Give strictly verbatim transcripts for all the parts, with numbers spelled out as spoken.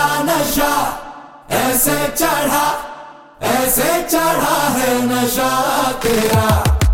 तेरा नशा ऐसे चढ़ा, ऐसे चढ़ा है नशा तेरा।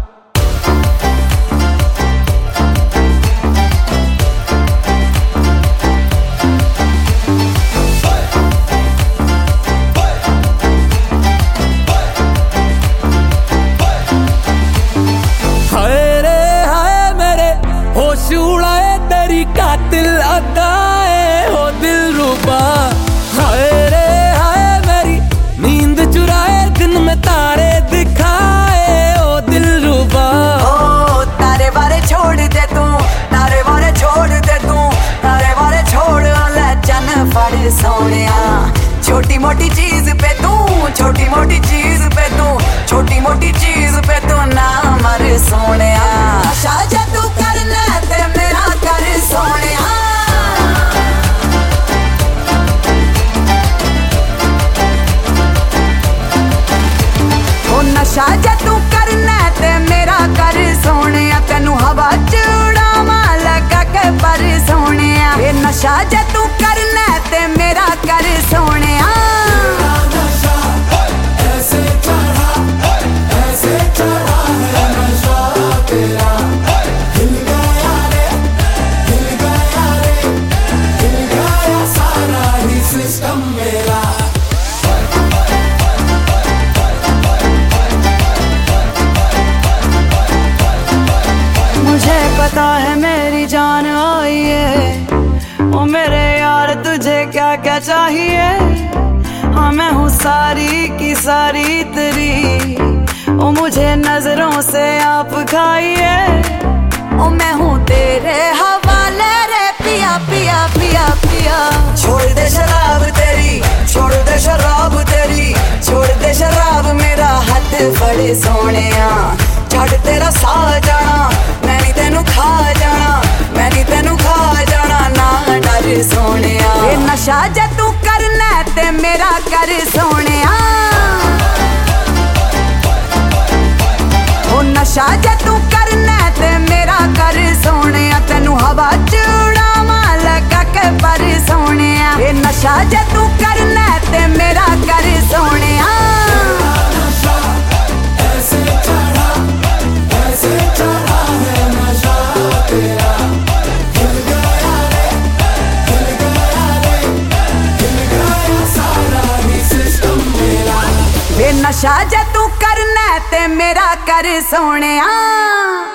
हाय रे हाय मेरे होश उड़ाए तेरी कातिल अदाए हो दिलरुबा। हाय रे हाय मेरी नींद चुराए दिन में तारे दिखाए ओ दिलरुबा। ओ तारे बारे छोड़ दे तू, तारे बारे छोड़ दे तू, तारे बारे छोड़ ले चन फड़ सोनिया। छोटी मोटी चीज पे तू, छोटी मोटी चीज पे तू, छोटी मोटी चीज पे तू ना मर सोनिया। नशा जे तू करना ते मेरा कर सोनिया। ओ नशा जे तू करना ते मेरा कर सोनिया। तेनू हवा च उड़ावा लगा के पर सोनिया। ये नशा जे तू करना ते मेरा कर सोनिया। ऐसे चढ़ा, ऐसे चढ़ा है नशा तेरा। हिल गया रे, हिल गया रे, हिल गया सारा ही सिस्टम मेरा। मुझे पता है मेरी जान आई है, ओ मेरे यार तुझे क्या क्या चाहिए। हाँ मैं हूँ सारी की सारी तेरी, ओ मुझे नजरों से आप खाइए। ओ मैं हूँ तेरे हवाले रे पिया पिया पिया पिया। छोड़ दे शराब तेरी, छोड़ दे शराब तेरी, छोड़ दे शराब मेरा हाथ फड़े सोनिया। छड़ तेरा साह जाना, मैं नी तेनू खा जाना, मैं नी तेनू खा जाना ना डर सोनिया। ये नशा जे तू करना ते मेरा कर सोनिया। ओ नशा जे तू करना ते मेरा कर सोनिया। तेनू हवा च उड़ावा लगा के पर सोनिया। ये नशा जे तू करना ते मेरा कर सोनिया। नशा ऐसे चढ़ा, ऐसे चढ़ा है नशा तेरा। हिल गया रे, हिल गया रे, हिल गया सारा ही सिस्टम मेरा। ये नशा जे तू करना ते मेरा कर सोनिया।